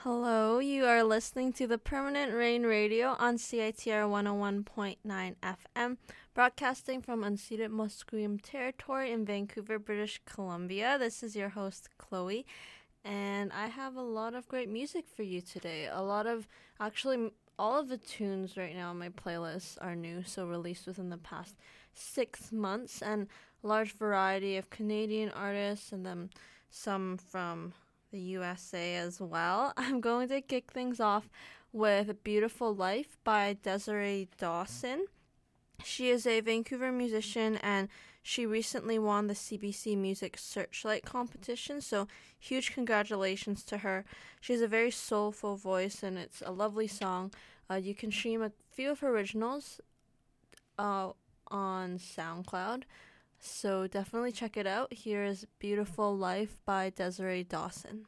Hello, you are listening to the Permanent Rain Radio on CITR 101.9 FM, broadcasting from unceded Musqueam territory in Vancouver, British Columbia. This is your host, Chloe, and I have a lot of great music for you today. All of the tunes right now on my playlist are new, so released within the past 6 months, and a large variety of Canadian artists and then some from the USA as well. I'm going to kick things off with Beautiful Life by Desiree Dawson. She is a Vancouver musician and she recently won the CBC Music Searchlight competition, so huge congratulations to her. She has a very soulful voice and it's a lovely song. You can stream a few of her originals on SoundCloud. So definitely check it out. Here is Beautiful Life by Desiree Dawson.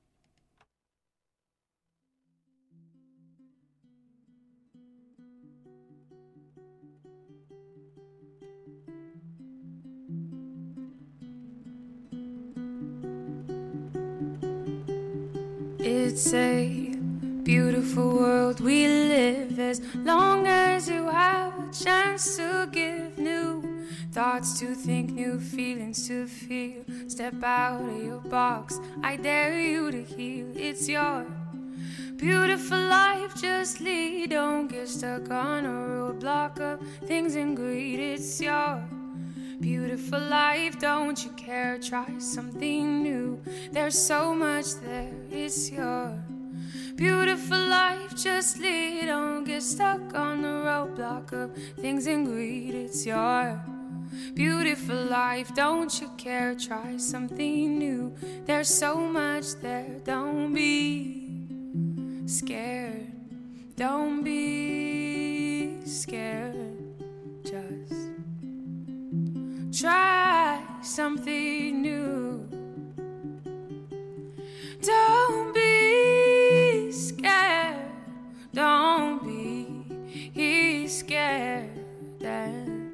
It's a beautiful world we live, as long as you have a chance to give new thoughts to think, new feelings to feel. Step out of your box, I dare you to heal. It's your beautiful life, just lead. Don't get stuck on a roadblock of things and greed. It's your beautiful life, don't you care? Try something new, there's so much there. It's your beautiful life, just lead. Don't get stuck on the roadblock of things and greed. It's your beautiful life, don't you care? Try something new, there's so much there. Don't be scared, don't be scared, just try something new. Don't be scared, don't be scared, and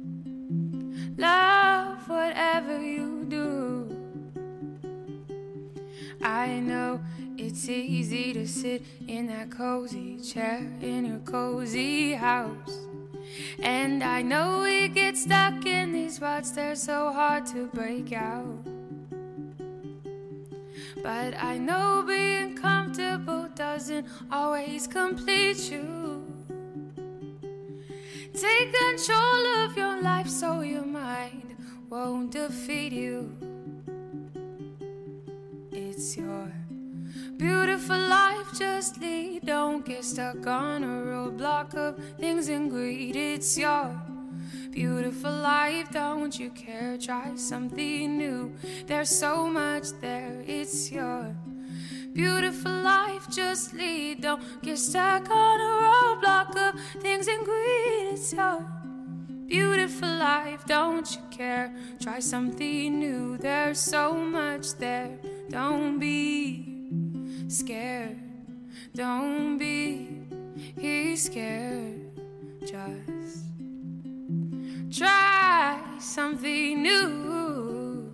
love whatever you do. I know it's easy to sit in that cozy chair in your cozy house, and I know we get stuck in these ruts, they're so hard to break out. But I know being comfortable doesn't always complete you. Take control of your life so your mind won't defeat you. It's your beautiful life, just lead. Don't get stuck on a roadblock of things and greed. It's your beautiful life, don't you care? Try something new, there's so much there. It's your beautiful life, just lead. Don't get stuck on a roadblock of things and greed. It's your beautiful life, don't you care? Try something new, there's so much there. Don't be scared, don't be scared, just try something new.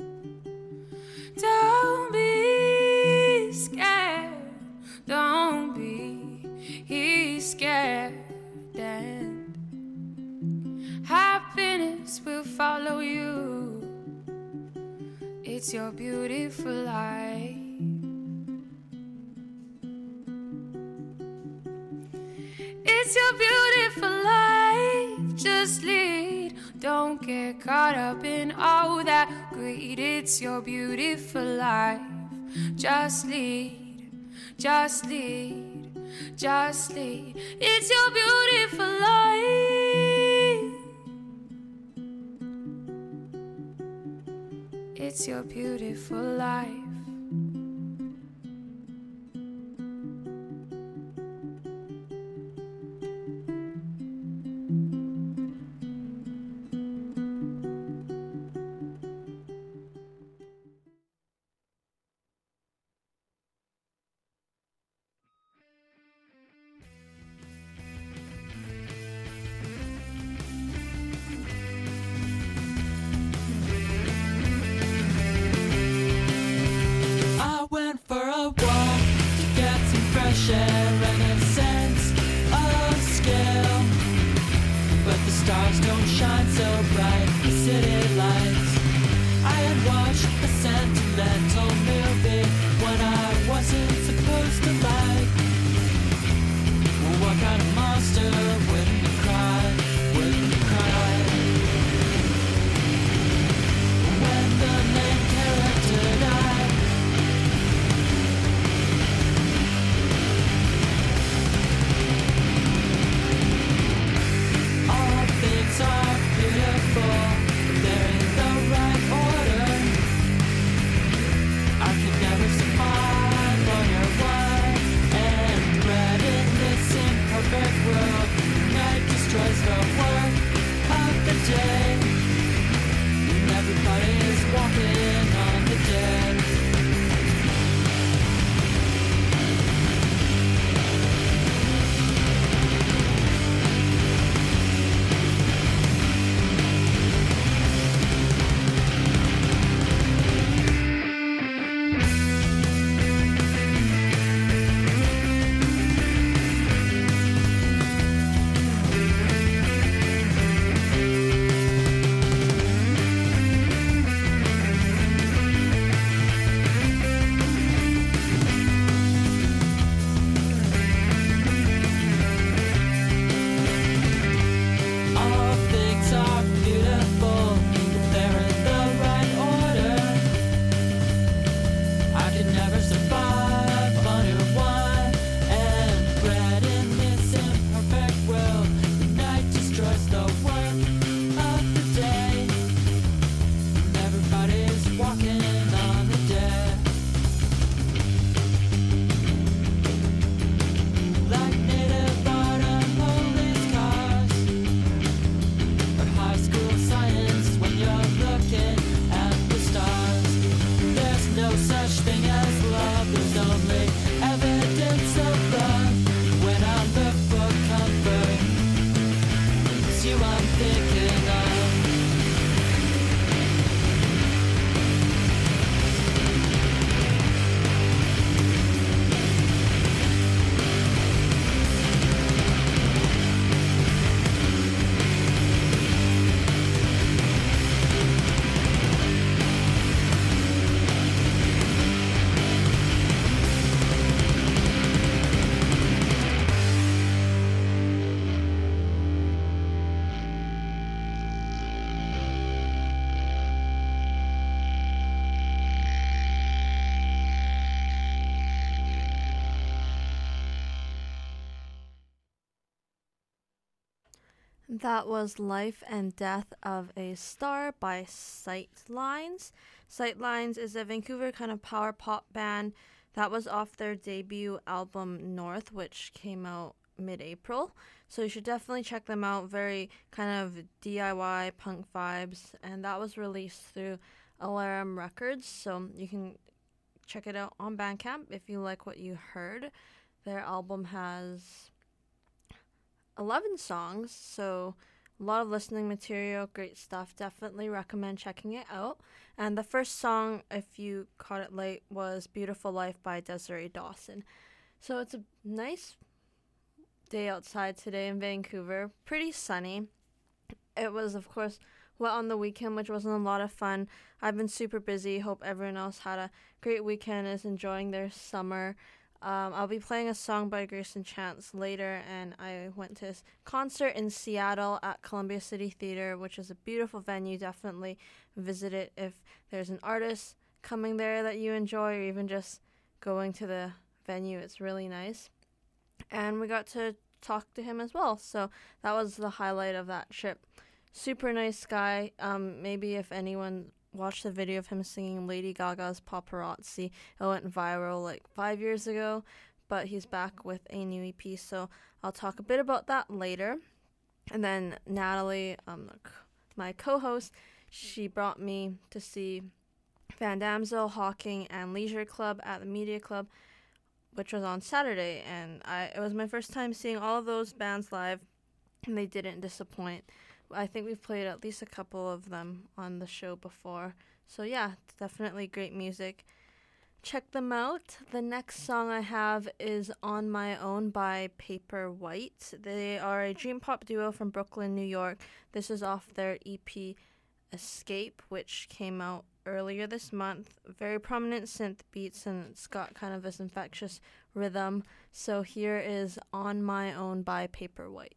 Don't be scared, don't be scared, and happiness will follow you. It's your beautiful life. It's your beautiful life, just lead. Don't get caught up in all that greed. It's your beautiful life, just lead, just lead, just lead. It's your beautiful life. It's your beautiful life. stars don't shine so bright. The city lights. I had watched a sentimental movie when I wasn't supposed to like. Well, what kind of monster wouldn't you cry? Wouldn't you cry? When the main character died. All things are beautiful, but they're in the right order. I could never survive on your wine and bread in this imperfect world. Night destroys the work of the day, and everybody is walking on the dead. All things are beautiful, but they're in the right order. I could never survive on your wine and bread in this imperfect world. The night destroys the work of the day, and everybody's walking on the dead. Like native art and holy scars, or high school science when you're looking at the stars. There's no such thing as love, there's only evidence of love. When I look for comfort, it's you I'm thinking of. That was Life and Death of a Star by Sightlines. Sightlines is a Vancouver kind of power pop band that was off their debut album North, which came out mid-April. So you should definitely check them out. Very kind of DIY punk vibes, and that was released through Alarum Records. So you can check it out on Bandcamp if you like what you heard. Their album has 11 songs, so a lot of listening material, great stuff. Definitely recommend checking it out. And the first song, if you caught it late, was Beautiful Life by Desiree Dawson. So it's a nice day outside today in Vancouver. Pretty sunny. It was, of course, wet on the weekend, which wasn't a lot of fun. I've been super busy. Hope everyone else had a great weekend, is enjoying their summer. I'll be playing a song by Grayson Chance later, and I went to his concert in Seattle at Columbia City Theater, which is a beautiful venue. Definitely visit it if there's an artist coming there that you enjoy, or even just going to the venue. It's really nice. And we got to talk to him as well, so that was the highlight of that trip. Super nice guy. Maybe if anyone watched the video of him singing Lady Gaga's Paparazzi, it went viral like 5 years ago, but he's back with a new EP, so I'll talk a bit about that later. And then Natalie, my co-host, she brought me to see Van Damsel, Hawking, and Leisure Club at the Media Club, which was on Saturday, and it was my first time seeing all of those bands live, and they didn't disappoint. I think we've played at least a couple of them on the show before. So yeah, it's definitely great music. check them out. The next song I have is On My Own by Paper White. They are a dream pop duo from Brooklyn, New York. This is off their EP Escape, which came out earlier this month. Very prominent synth beats, and it's got kind of this infectious rhythm. So here is On My Own by Paper White.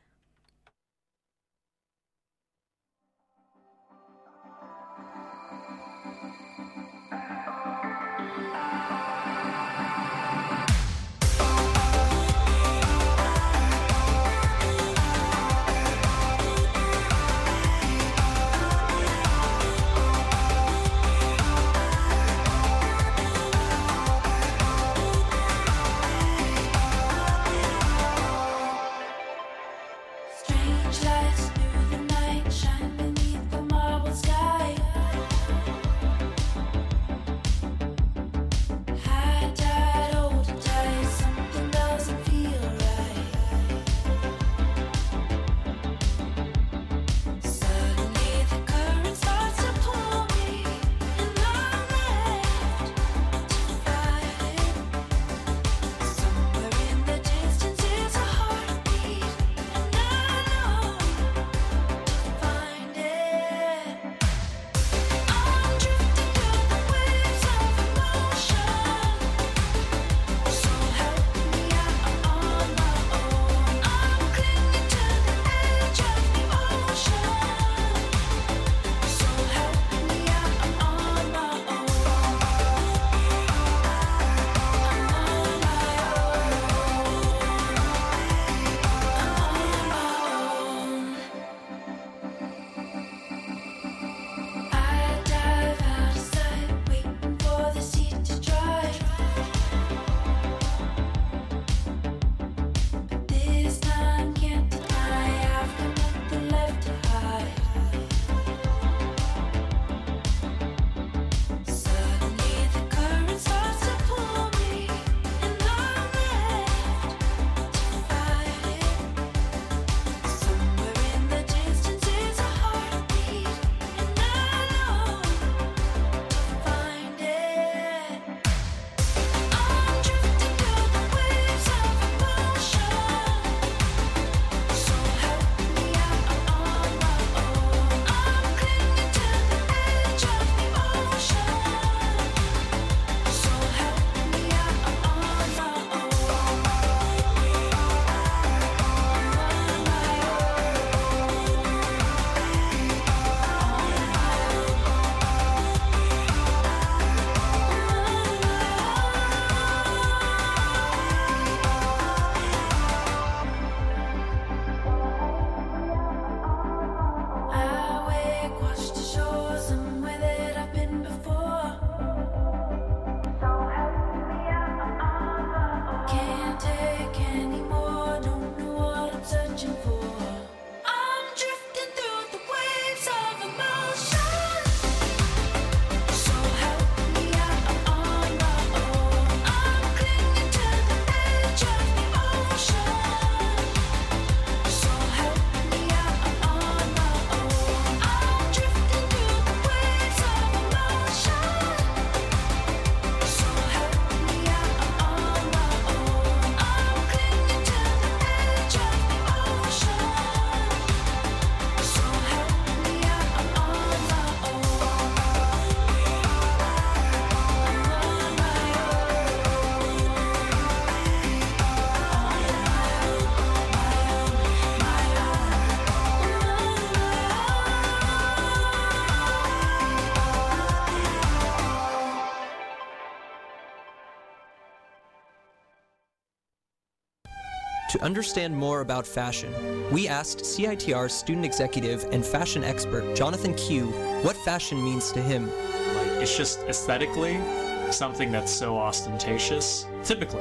To understand more about fashion, we asked CITR student executive and fashion expert Jonathan Q what fashion means to him. Like, it's just aesthetically something that's so ostentatious. Typically.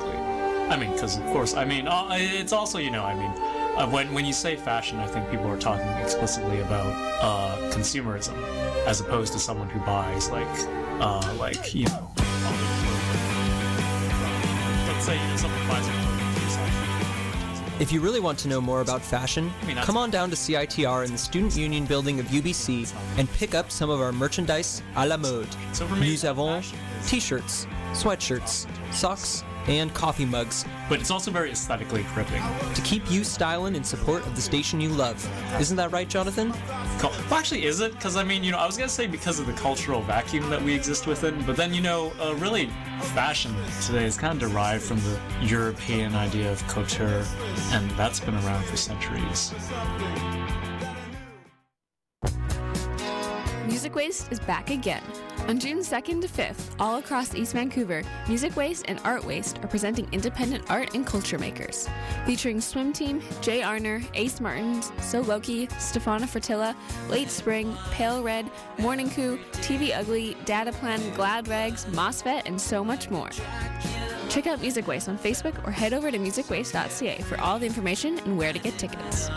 I mean, because of course, I mean, it's also, you know, I mean, when you say fashion, I think people are talking explicitly about consumerism, as opposed to someone who buys like you know, all the clothing. Let's say, you know, someone buys a clothing piece off If you really want to know more about fashion, come on down to CITR in the Student Union building of UBC and pick up some of our merchandise à la mode. Nous avons t-shirts, sweatshirts, socks, and coffee mugs But it's also very aesthetically gripping. to keep you styling in support of the station you love. Isn't that right, Jonathan? Well, actually, is it? Because, I mean, I was going to say because of the cultural vacuum that we exist within, but then, really, fashion today is kind of derived from the European idea of couture, and that's been around for centuries. Music Waste is back again. On June 2nd to 5th, all across East Vancouver, Music Waste and Art Waste are presenting independent art and culture makers. Featuring Swim Team, Jay Arner, Ace Martins, So Loki, Stefana Fertilla, Late Spring, Pale Red, Morning Coup, TV Ugly, Data Plan, Glad Rags, MOSFET, and so much more. Check out Music Waste on Facebook or head over to musicwaste.ca for all the information and where to get tickets.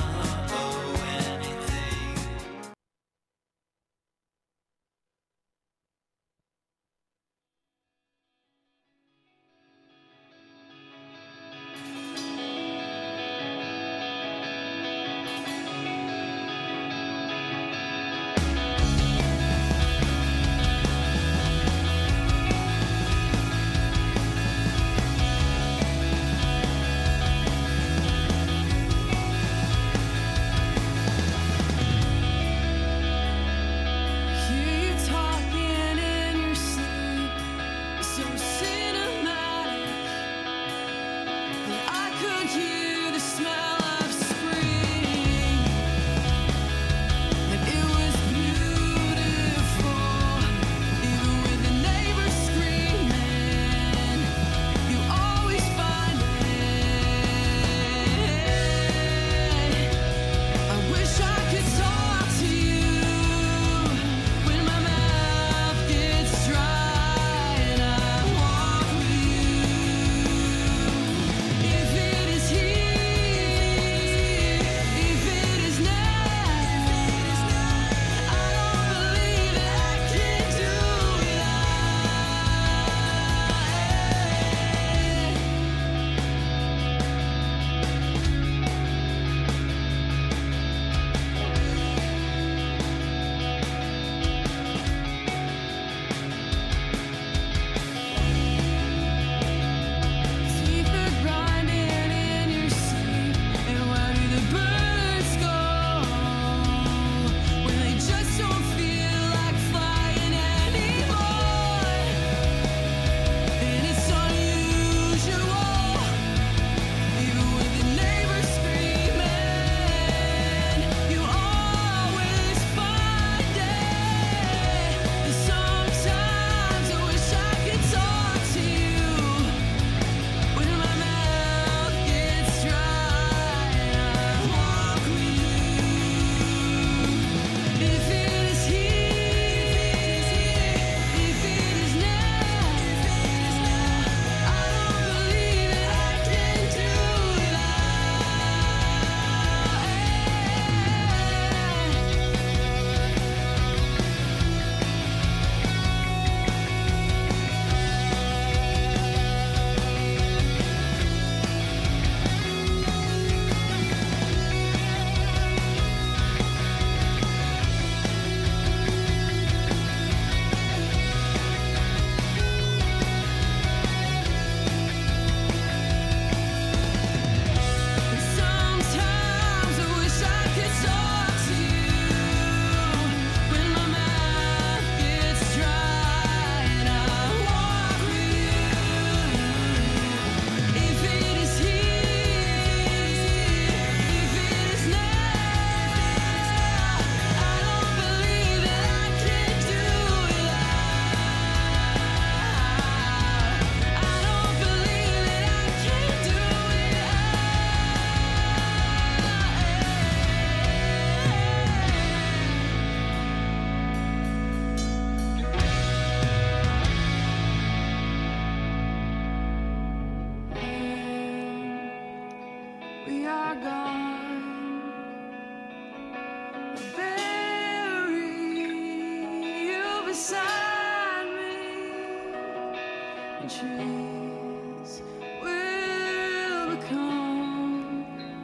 trees will become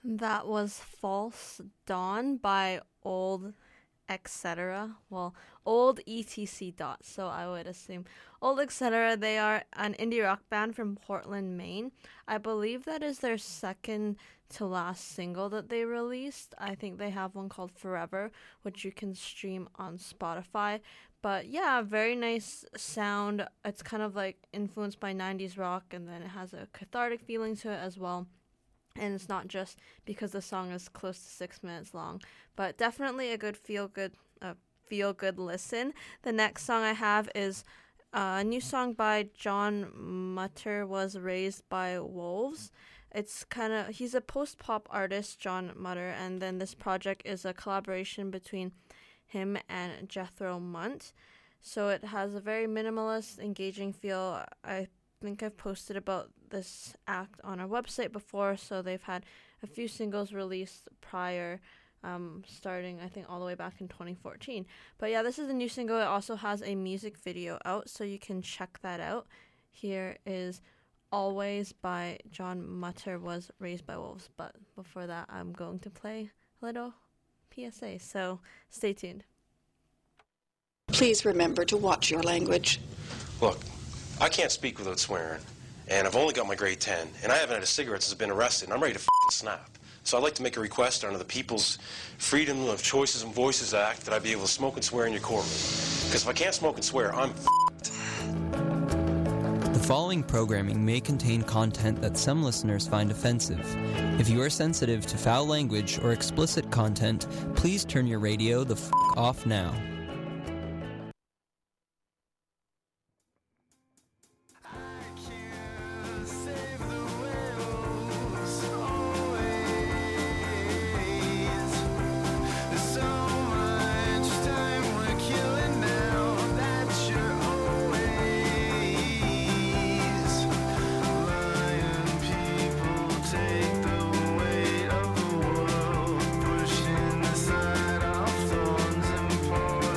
That was False Dawn by Old Etc. Well, Old ETC Dot, so I would assume. Old Etc. They are an indie rock band from Portland, Maine. I believe that is their second to last single that they released. I think they have one called Forever, which you can stream on Spotify. But yeah, very nice sound. It's kind of like influenced by 90s rock, and then it has a cathartic feeling to it as well. And it's not just because the song is close to 6 minutes long, but definitely a good feel good listen. The next song I have is a new song by John Mutter, Was Raised by Wolves. He's a post-pop artist, John Mutter, and then this project is a collaboration between him and Jethro Munt. So it has a very minimalist, engaging feel. I think I've posted about this act on our website before, so they've had a few singles released prior, starting I think all the way back in 2014. But yeah, this is a new single. It also has a music video out, so you can check that out. Here is Always by John Mutter, Was Raised by Wolves. But before that, I'm going to play a little PSA, so stay tuned. Please remember to watch your language. Look, I can't speak without swearing, and I've only got my grade 10, and I haven't had a cigarette since I've been arrested, and I'm ready to snap. So I'd like to make a request under the People's Freedom of Choices and Voices Act that I be able to smoke and swear in your courtroom. Because if I can't smoke and swear, I'm The following programming may contain content that some listeners find offensive. If you are sensitive to foul language or explicit content, please turn your radio the off now. Pushing aside our thorns and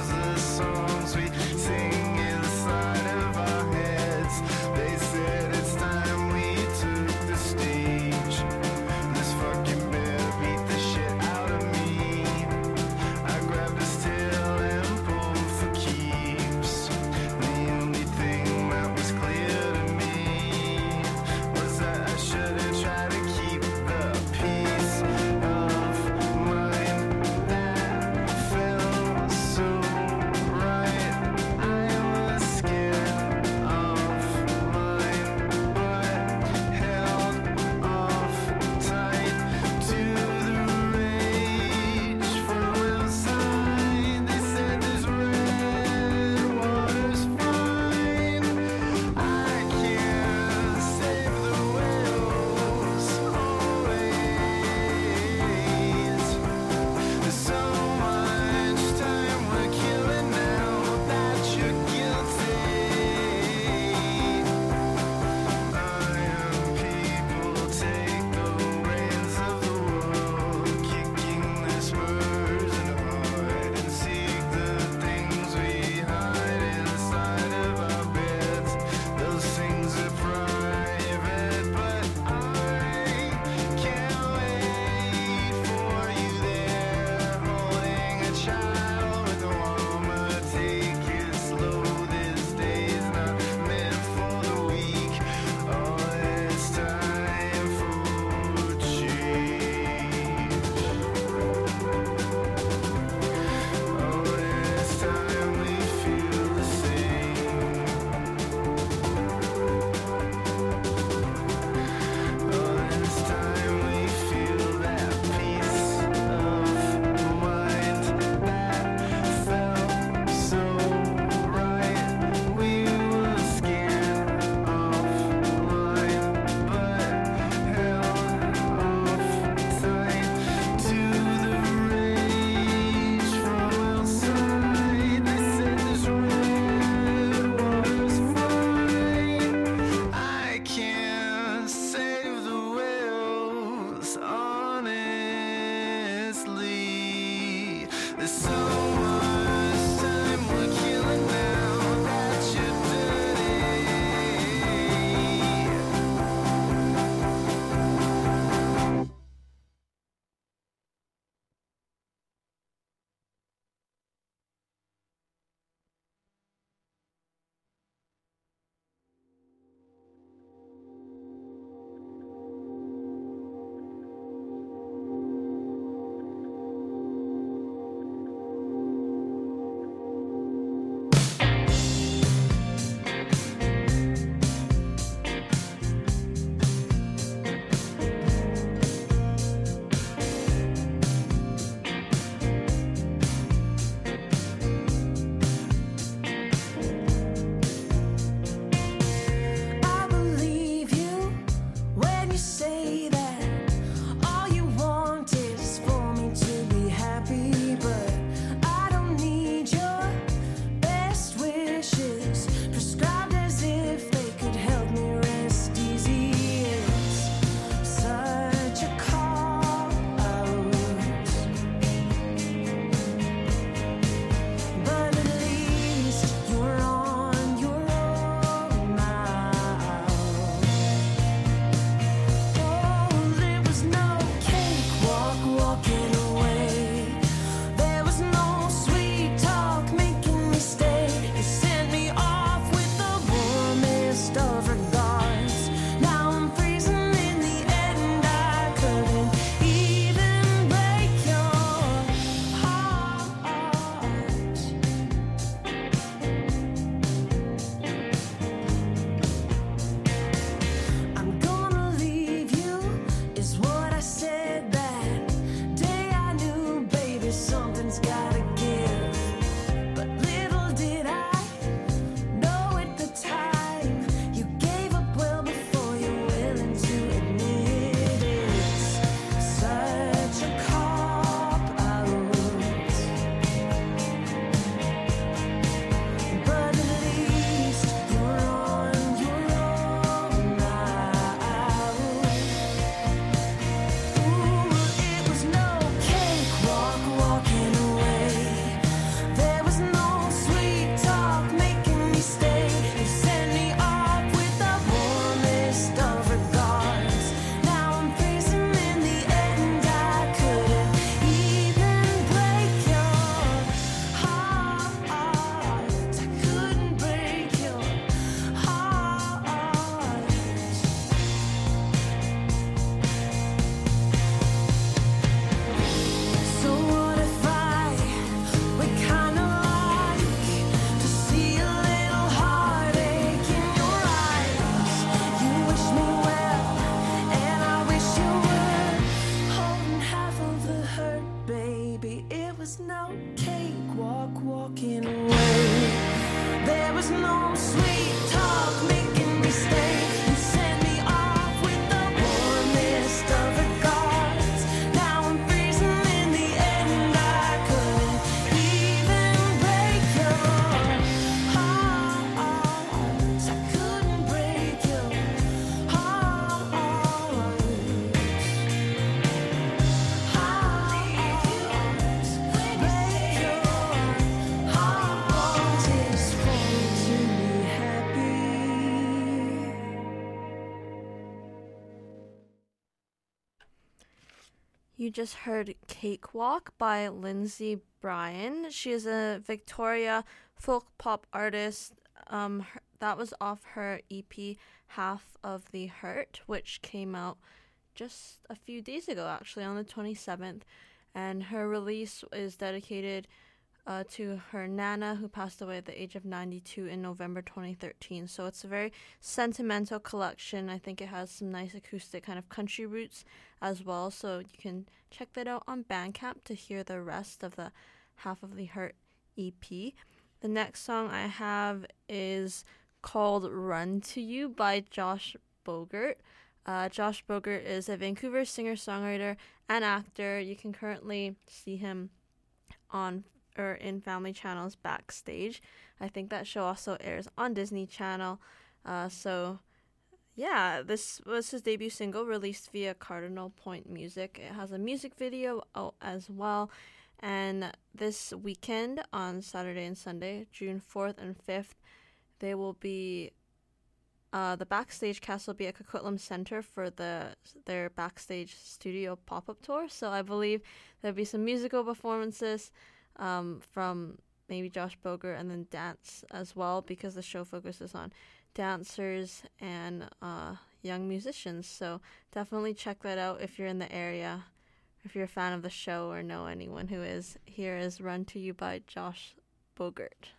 You just heard Cakewalk by Lindsay Bryan. She is a Victoria folk pop artist. That was off her EP Half of the Hurt, which came out just a few days ago, actually, on the 27th. And her release is dedicated to her Nana, who passed away at the age of 92 in November 2013. So it's a very sentimental collection. I think it has some nice acoustic kind of country roots as well. So you can check that out on Bandcamp to hear the rest of the Half of the Hurt EP. The next song I have is called Run to You by Josh Bogert. Josh Bogert is a Vancouver singer-songwriter and actor. You can currently see him on or in Family Channel's Backstage. I think that show also airs on Disney Channel. So yeah, this was his debut single released via Cardinal Point Music. It has a music video out as well. And this weekend on Saturday and Sunday, June 4th and 5th, they will be the Backstage cast will be at Coquitlam Center for their Backstage Studio pop-up tour. So I believe there'll be some musical performances from maybe Josh Bogert, and then dance as well, because the show focuses on dancers and young musicians. So definitely check that out if you're in the area, if you're a fan of the show or know anyone who is. Here is Run to You by Josh Bogert.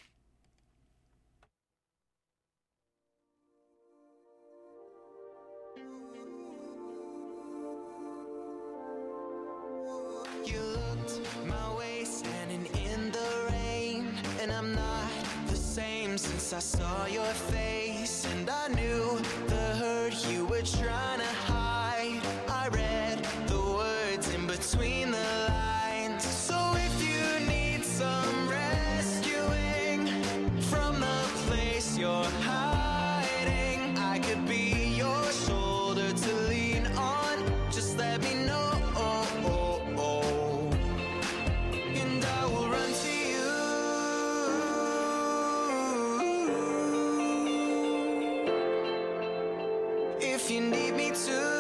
You looked my way standing in the rain, and I'm not the same since I saw your face. And I knew the hurt you were trying to hide. I read the words in between the lines. So if you need some rescuing from the place you're hiding, I could be your shoulder to lean on. Just let me know. And I will run to you if you need me to.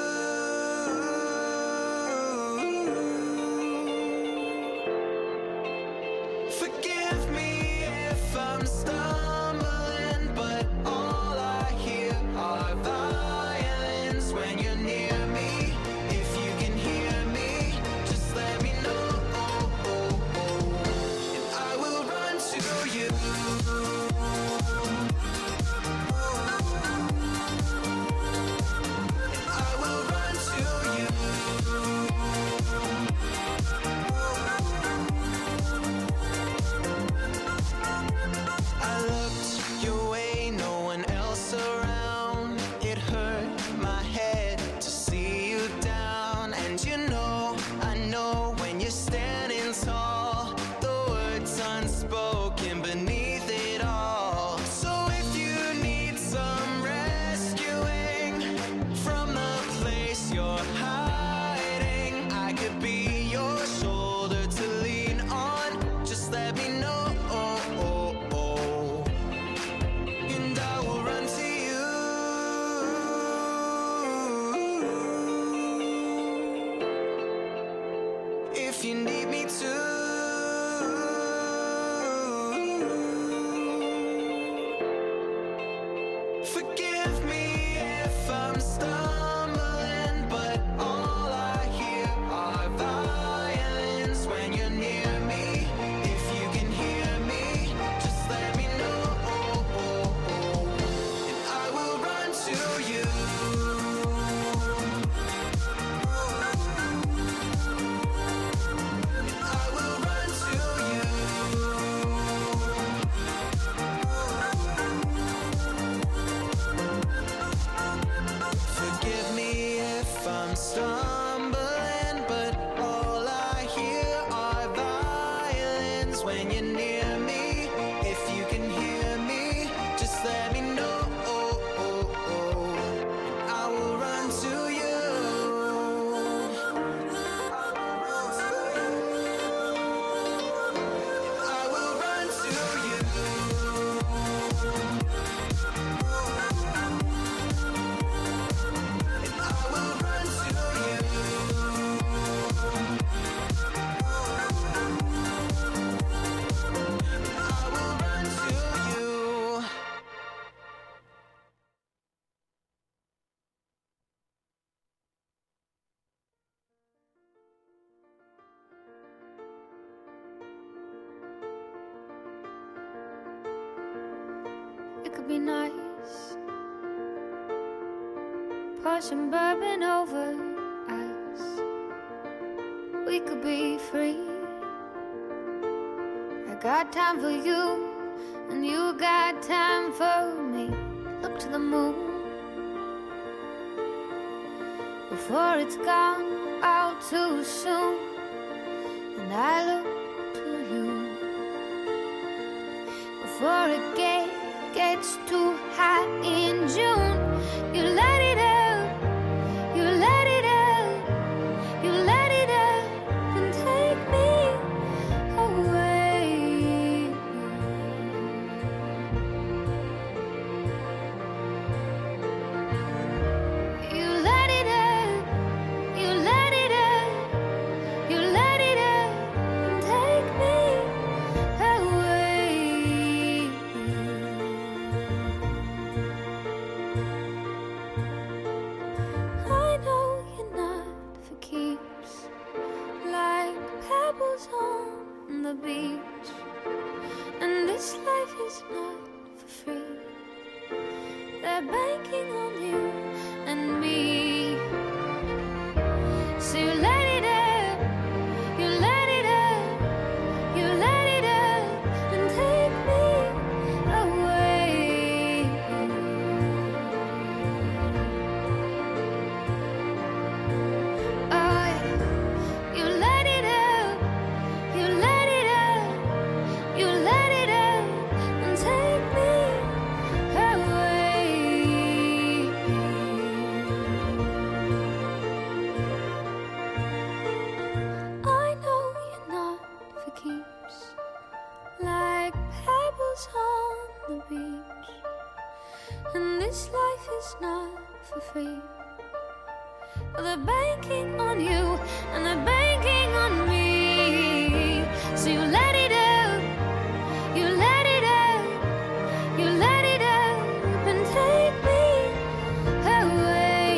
Forgive me if I'm stumbling, but all I hear are violins when you're near me. If you can hear me, just let me know. And I will run to you. And I will run to you. I looked your way, no one else around. It hurt my head to see you down. And you know, I know when you're standing tall, the words unspoken beneath it all. So if you need some rescuing from the place you're hiding, I could be your shoulder to lean on. Just let me know. And I will run to you if you need me to. Forgive me if I'm stumbling, but all I hear are violins when you're near me. If you can hear me, just let me know. And I will run to you. And I will run to you. Forgive me if I'm stumbling, but all I hear are violins when you're near me. If you can hear me, just let me know. And I will run to you. I will run to you. And I will run to you. pour some bourbon over us. We could be free. I got time for you, and you got time for me. Look to the moon before it's gone all too soon. And I look to you before it gets too hot in June. You let it out, you let it out, you let it out and take me away. You let it out, you let it out, you let it out and take me away. I know you're not for keeps, like pebbles on the beach. And this life is not for free. They're banking on you and me. So you let it out, you let it out, you let it out and take me away. Oh, you let it out, you let it out, you let it out and take me away. I know you're not for keeps, like pebbles on the beach. And this life is not for free. They're banking on you and they're banking on me. So you let it out, you let it out, you let it out and take me away.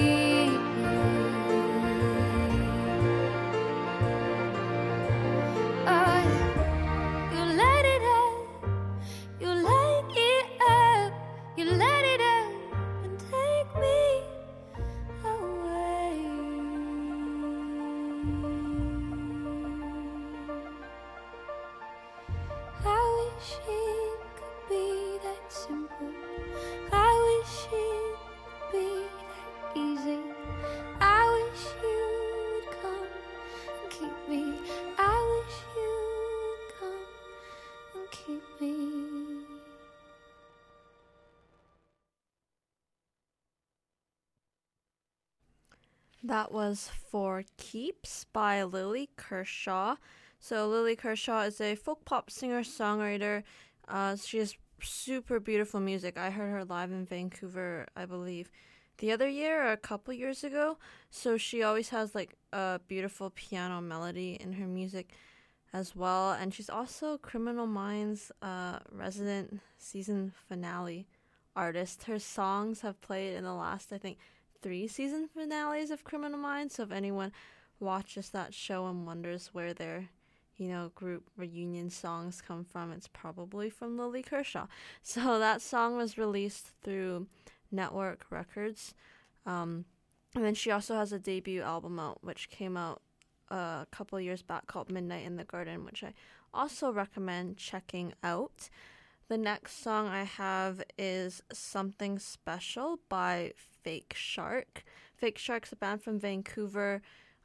Oh, you let it out, you let it out, you let it out and take me away. I wish it could be that simple. I wish it could be that easy. I wish you would come and keep me. I wish you would come and keep me. That was For Keeps by Lily Kershaw. So Lily Kershaw is a folk pop singer-songwriter. She has super beautiful music. I heard her live in Vancouver, I believe, the other year or a couple years ago. So she always has like a beautiful piano melody in her music as well. And she's also Criminal Minds' resident season finale artist. Her songs have played in the last, I think, 3 season finales of Criminal Minds. So if anyone watches that show and wonders where their, group reunion songs come from, it's probably from Lily Kershaw. So that song was released through Network Records. And then she also has a debut album out, which came out a couple years back called Midnight in the Garden, which I also recommend checking out. The next song I have is Something Special by Fake Shark. Fake Shark's a band from Vancouver.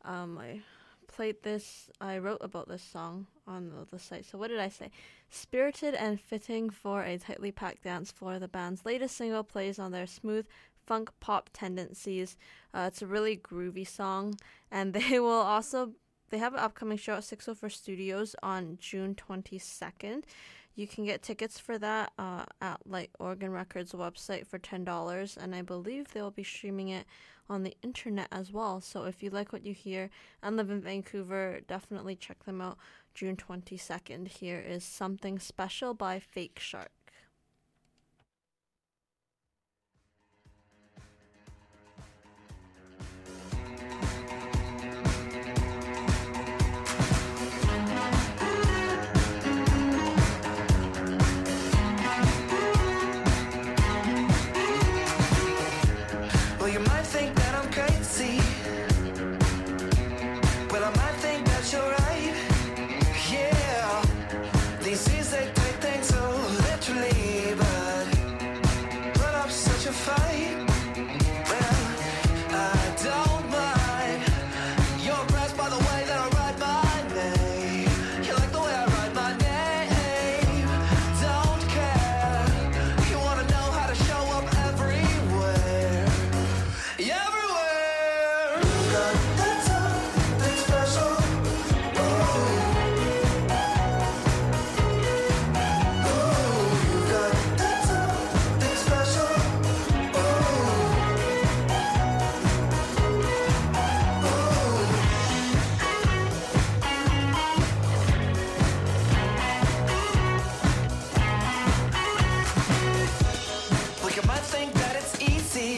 I wrote about this song on the site. So what did I say? Spirited and fitting for a tightly packed dance floor, the band's latest single plays on their smooth funk pop tendencies. It's a really groovy song, and they have an upcoming show at 604 Studios on June 22nd. You can get tickets for that at Light Organ Records website for $10, and I believe they'll be streaming it on the internet as well. So if you like what you hear and live in Vancouver, definitely check them out. June 22nd. Here is Something Special by Fake Shark. Well, you might think think that I'm crazy. Well, I might think that you're right. Yeah, these days they take things so literally, but put up such a fight. Well, I don't mind. You're impressed by the way that I write my name. You like the way I write my name. Don't care. You wanna know how to show up everywhere. Everywhere. Got that something special. Oh, you got that something special. Oh, look, you might think that it's easy.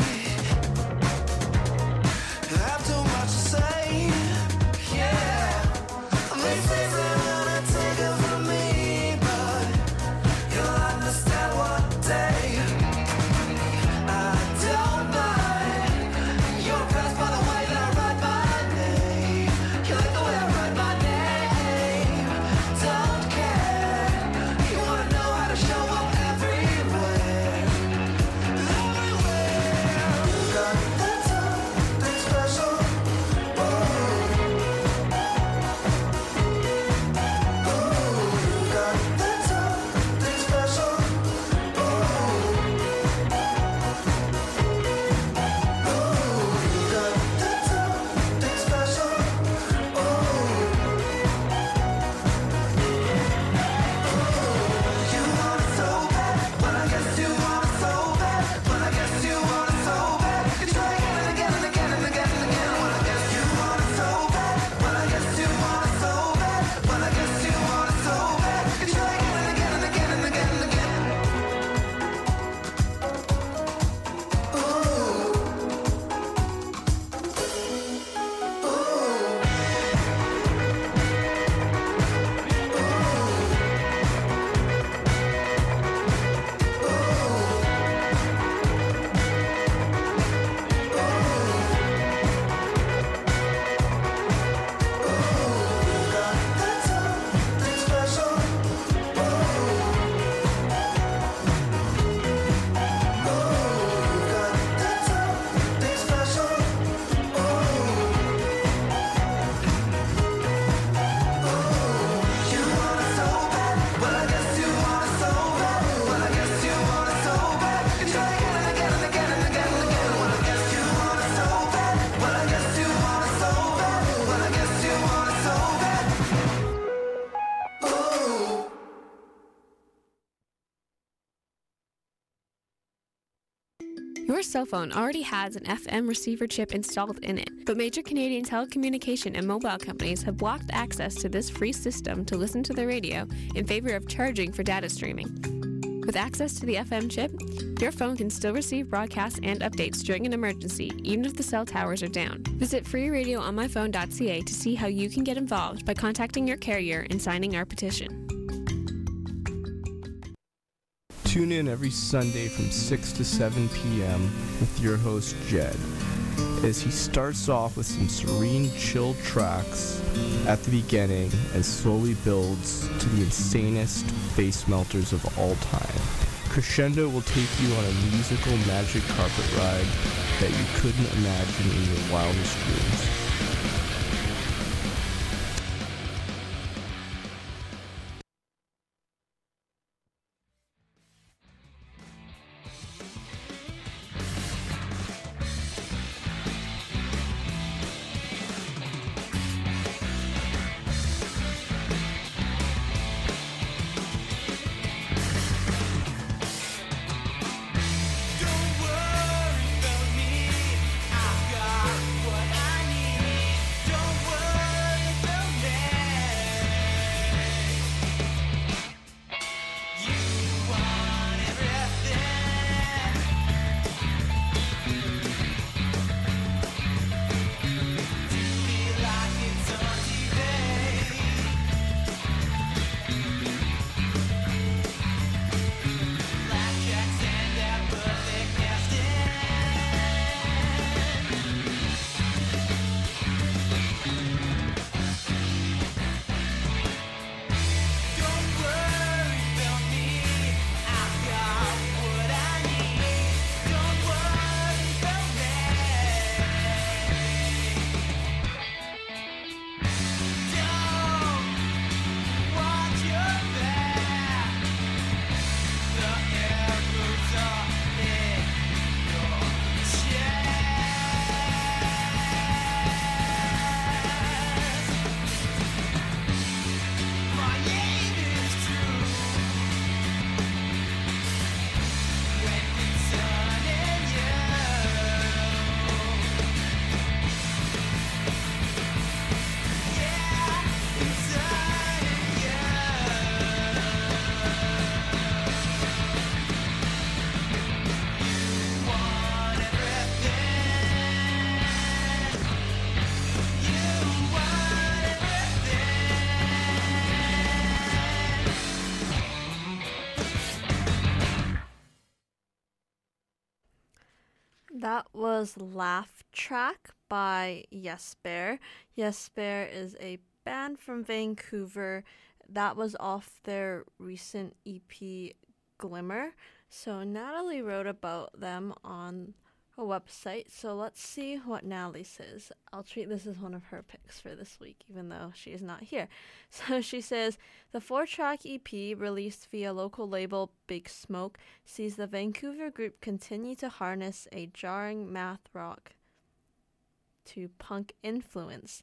I have too much to say. Yeah, these things are gonna take it from me, but you'll understand one day. I don't mind. You're impressed by the way that I write my name. You like the way I write my name. Don't care. You wanna know how to show up everywhere. Everywhere. You got that something special. Oh, you got that something special. Oh, you got that something special. Oh, you want it so bad, but I guess you want it so bad, but I guess you want it so bad. You try again and again and again and again and again. Well, I guess you want it so bad, but I guess you want it so bad, but I guess you want it so bad. You try again and again and again and again and again. That's something special. Oh, you got that something special. Oh, you want it so bad, but I guess you want it so bad, but I guess you want it so bad. You try again and again and again and again and again. Well, I guess you want it so bad, but I guess you want it so bad, but I guess you want it so bad. Oh. Your cell phone already has an FM receiver chip installed in it, but major Canadian telecommunication and mobile companies have blocked access to this free system to listen to the radio in favor of charging for data streaming. With access to the FM chip, your phone can still receive broadcasts and updates during an emergency, even if the cell towers are down. Visit freeradioonmyphone.ca to see how you can get involved by contacting your carrier and signing our petition. Tune in every Sunday from 6 to 7 p.m. with your host, Jed, as he starts off with some serene, chill tracks at the beginning and slowly builds to the insanest face melters of all time. Crescendo will take you on a musical magic carpet ride that you couldn't imagine in your wildest dreams. Don't worry about me, I've got what I need. That was Laugh Track by Yes Bear. Yes Bear is a band from Vancouver that was off their recent EP Glimmer. So Natalie wrote about them on a website. So let's see what Natalie says. I'll treat this as one of her picks for this week, even though she is not here. So she says, the 4-track EP released via local label Big Smoke sees the Vancouver group continue to harness a jarring math rock to punk influence.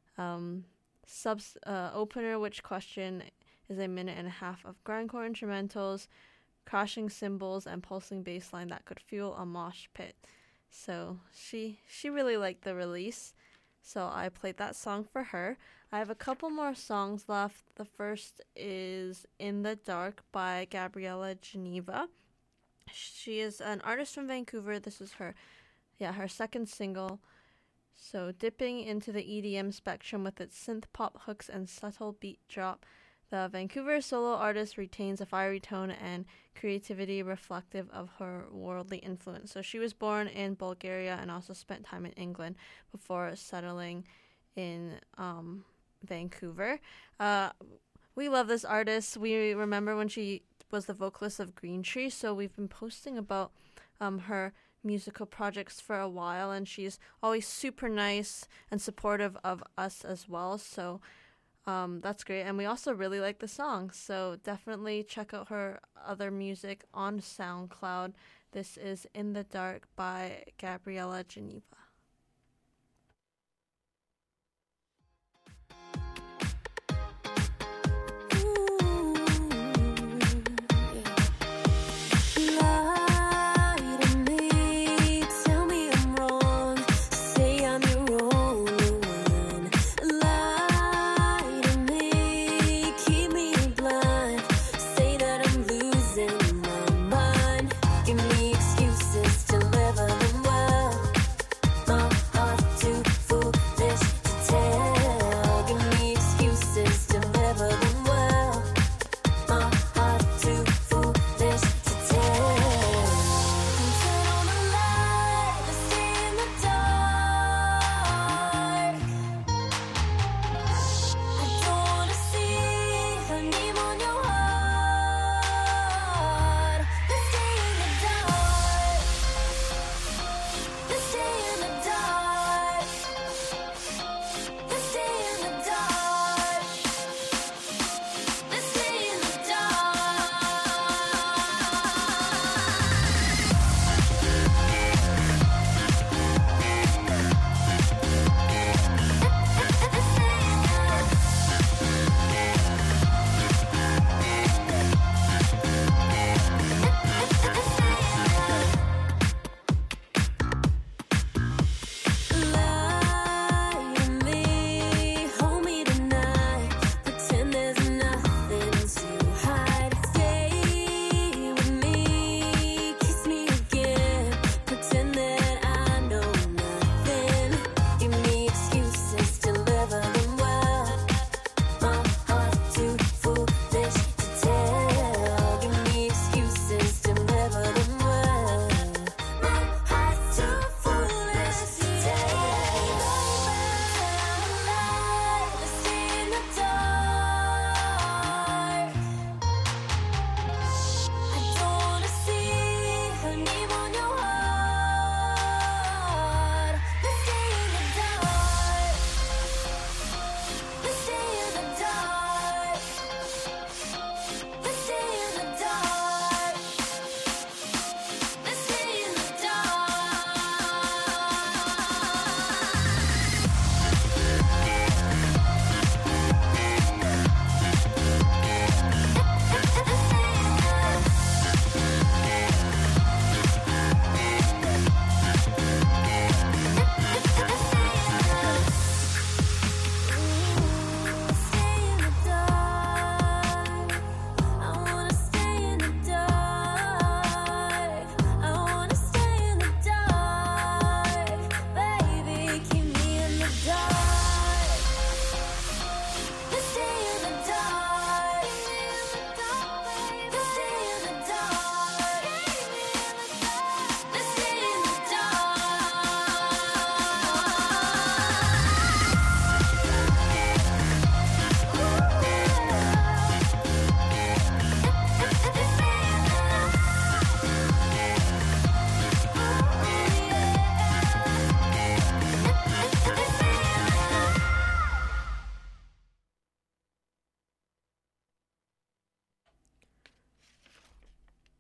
Opener, Which Question, is a 1.5 minutes of grindcore instrumentals, crashing cymbals, and pulsing bass line that could fuel a mosh pit. So she really liked the release, so I played that song for her. I have a couple more songs left. The first is In the Dark by Gabriella Geneva. She is an artist from Vancouver. This is her second single. So dipping into the EDM spectrum with its synth pop hooks and subtle beat drop, the Vancouver solo artist retains a fiery tone and creativity reflective of her worldly influence. So she was born in Bulgaria and also spent time in England before settling in Vancouver. We love this artist. We remember when she was the vocalist of Green Tree, so we've been posting about her musical projects for a while, and she's always super nice and supportive of us as well. So that's great, and we also really like the song, so definitely check out her other music on SoundCloud. This is In the Dark by Gabriella Geneva. Give me excuses to live them well.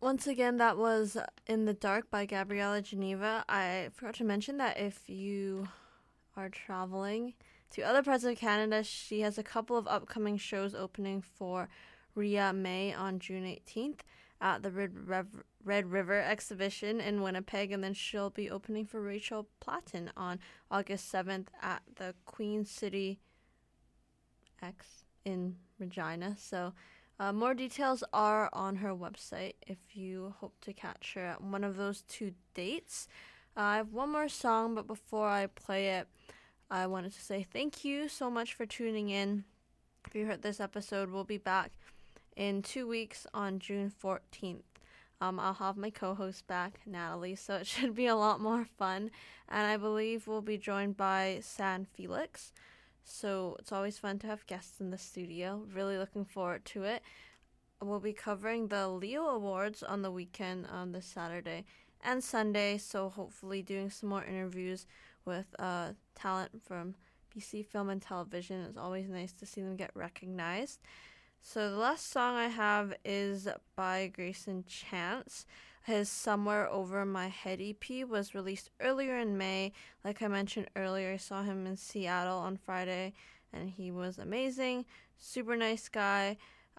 Once again, that was In the Dark by Gabriella Geneva. I forgot to mention that if you are traveling to other parts of Canada, she has a couple of upcoming shows opening for Ria May on June 18th at the Red River exhibition in Winnipeg, and then she'll be opening for Rachel Platten on August 7th at the Queen City X in Regina. So more details are on her website if you hope to catch her at one of those two dates. I have one more song, but before I play it, I wanted to say thank you so much for tuning in. If you heard this episode, we'll be back in 2 weeks on June 14th. I'll have my co-host back, Natalie, so it should be a lot more fun. And I believe we'll be joined by San Felix. So it's always fun to have guests in the studio. Really looking forward to it. We'll be covering the Leo Awards on the weekend on this Saturday and Sunday. So hopefully doing some more interviews with talent from BC Film and Television. It's always nice to see them get recognized. So the last song I have is by Grayson Chance. His Somewhere Over My Head EP was released earlier in May. Like I mentioned earlier, I saw him in Seattle on Friday, and he was amazing. Super nice guy.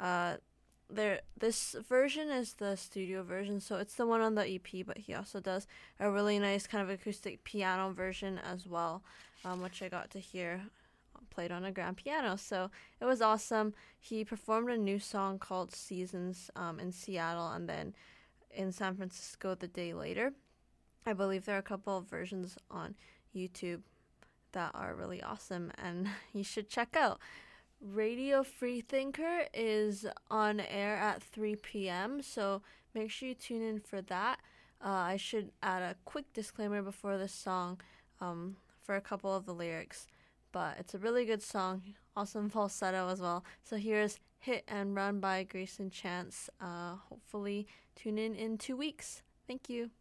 This version is the studio version, so it's the one on the EP, but he also does a really nice kind of acoustic piano version as well, which I got to hear played on a grand piano, so it was awesome. He performed a new song called Seasons in Seattle, and then in San Francisco the day later. I believe there are a couple of versions on YouTube that are really awesome, and you should check out. Radio Freethinker is on air at 3 p.m., so make sure you tune in for that. I should add a quick disclaimer before this song for a couple of the lyrics, but it's a really good song, awesome falsetto as well. So here's Hit and Run by Grayson Chance. Hopefully tune in 2 weeks. Thank you.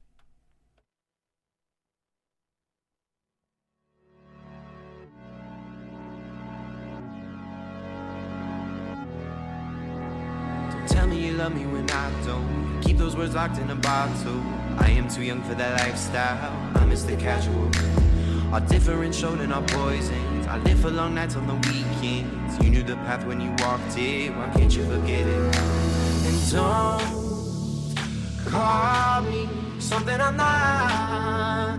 Tell me you love me when I don't. Keep those words locked in a bottle. I am too young for that lifestyle. I miss the casual. Our different showed in our poisons. I live for long nights on the weekends. You knew the path when you walked it. Why can't you forget it? And don't call me something I'm not.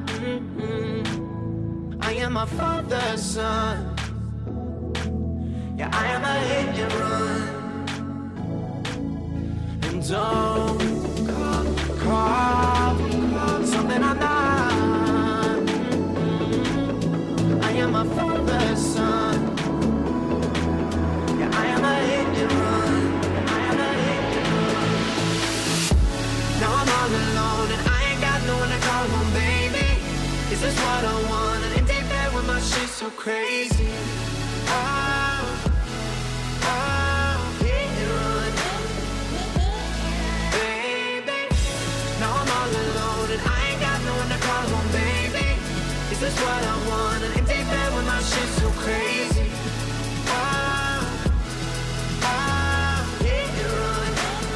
I am my father's son. Yeah, I am a hit and run. And don't call me something I'm not. I am my father's son. Yeah, I am a hit and run. I am a hit and run. Now I'm all alone and I ain't got no one to call home, baby. Is this what I want? An empty bed with my shit so crazy. Is this what I want? An empty bed when my shit's so crazy. Hit and run.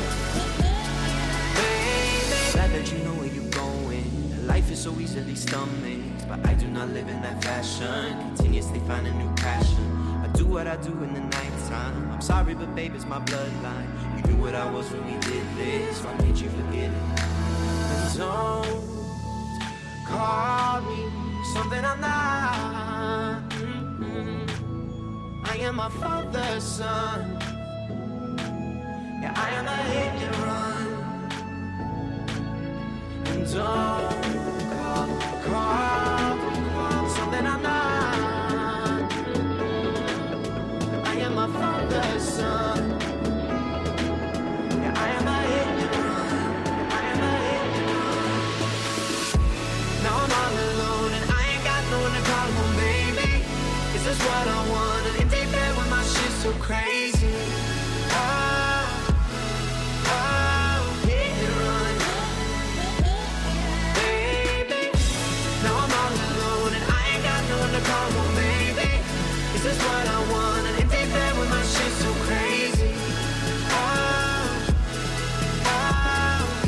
Baby, glad that you know where you're going. Life is so easily stomached, but I do not live in that fashion. Continuously find a new passion. I do what I do in the nighttime. I'm sorry, but babe, it's my bloodline. You knew what I was when we did this. Why can't you forget it? And don't call me something I'm not. I am my father's son. Yeah, I am a hit and run. And don't call something I'm not. I am my father's son. Yeah, I am a hit and run. I am a hit and run. Now I'm all alone and I ain't got no one to call home, baby. Is this what I want? An empty bed when my shit's so crazy. Hit and run. Baby, now I'm all alone and I ain't got no one to call home, baby. Is this what I want? An empty bed when my shit's so crazy.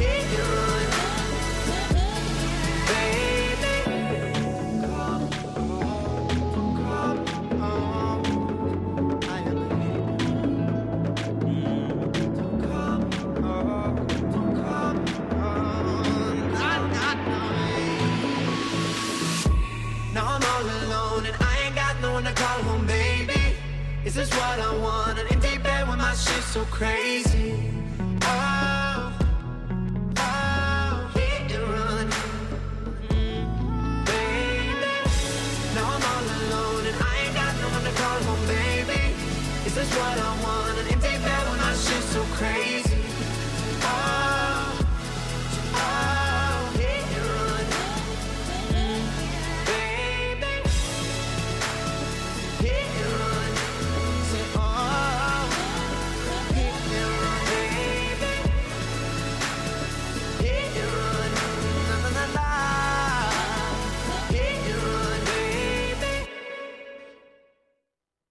Now I'm all alone and I ain't got no one to call home, baby. Is this what I want? An empty bed when my shit's so crazy.